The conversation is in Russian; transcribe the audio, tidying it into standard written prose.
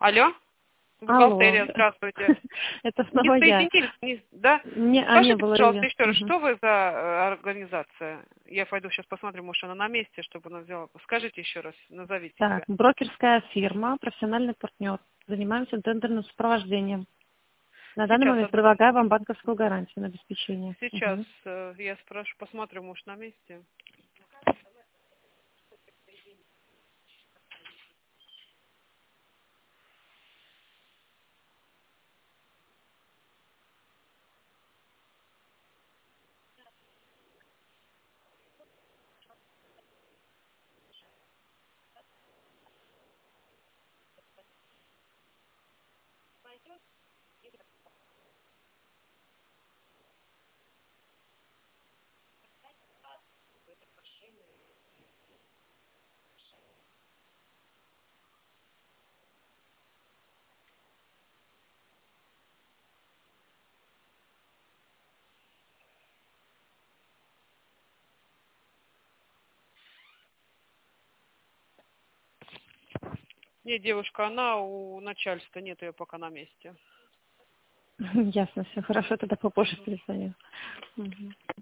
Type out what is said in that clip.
Алло, Алло. бухгалтерия, здравствуйте. Это Не снова я. соединились, да? Не Скажите, было пожалуйста, ее. еще раз, что вы за организация? Я пойду сейчас посмотрю, может, она на месте, чтобы она взяла. Скажите еще раз, назовите Так, себя. брокерская фирма, профессиональный партнер. Занимаемся тендерным сопровождением. На данный Сейчас, момент предлагаю вам банковскую гарантию на обеспечение. сейчас Мгм. я спрошу, посмотрю, может, на месте. Нет, девушка, она у начальства, нет ее пока на месте. Ясно, все хорошо, тогда попозже перезвоню. Мгм.